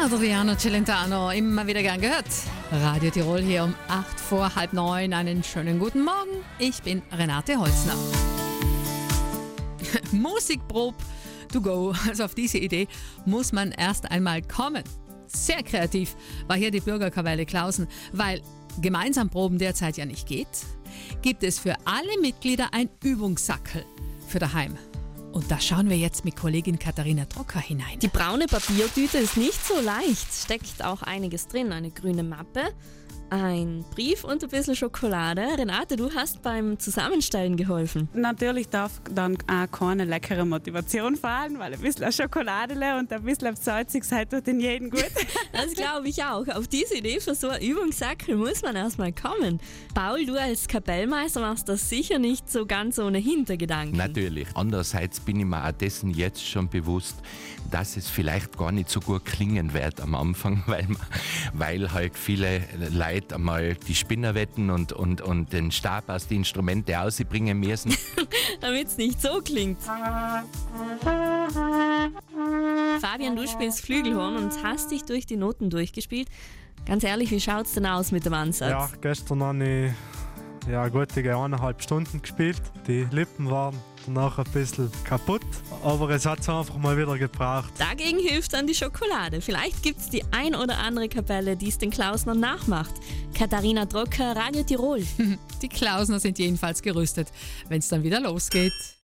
Adriano Celentano, immer wieder gern gehört. Radio Tirol hier um 8 vor halb 9. Einen schönen guten Morgen. Ich bin Renate Holzner. Musikprobe to go. Also auf diese Idee muss man erst einmal kommen. Sehr kreativ war hier die Bürgerkapelle Klausen, weil gemeinsam proben derzeit ja nicht geht, gibt es für alle Mitglieder ein Übungssackel für daheim. Und da schauen wir jetzt mit Kollegin Katharina Trocker hinein. Die braune Papiertüte ist nicht so leicht, steckt auch einiges drin. Eine grüne Mappe, ein Brief und ein bisschen Schokolade. Renate, du hast beim Zusammenstellen geholfen. Natürlich darf dann auch keine leckere Motivation fallen, weil ein bisschen Schokolade und ein bisschen Salzigkeit tut in jedem gut. Das glaube ich auch. Auf diese Idee für so einen Übungssackel muss man erstmal kommen. Paul, du als Kapellmeister machst das sicher nicht so ganz ohne Hintergedanken. Natürlich. Andererseits bin ich mir auch dessen jetzt schon bewusst, dass es vielleicht gar nicht so gut klingen wird am Anfang, weil halt viele Leute einmal die Spinnerwetten und den Stab aus den Instrumenten rausbringen müssen. Damit es nicht so klingt. Fabian, du spielst Flügelhorn und hast dich durch die Noten durchgespielt. Ganz ehrlich, wie schaut's denn aus mit dem Ansatz? Ja, gestern habe ich gute 1,5 Stunden gespielt. Die Lippen waren danach ein bisschen kaputt, aber es hat es einfach mal wieder gebraucht. Dagegen hilft dann die Schokolade. Vielleicht gibt's die ein oder andere Kapelle, die es den Klausner nachmacht. Katharina Trocker, Radio Tirol. Die Klausner sind jedenfalls gerüstet, wenn es dann wieder losgeht.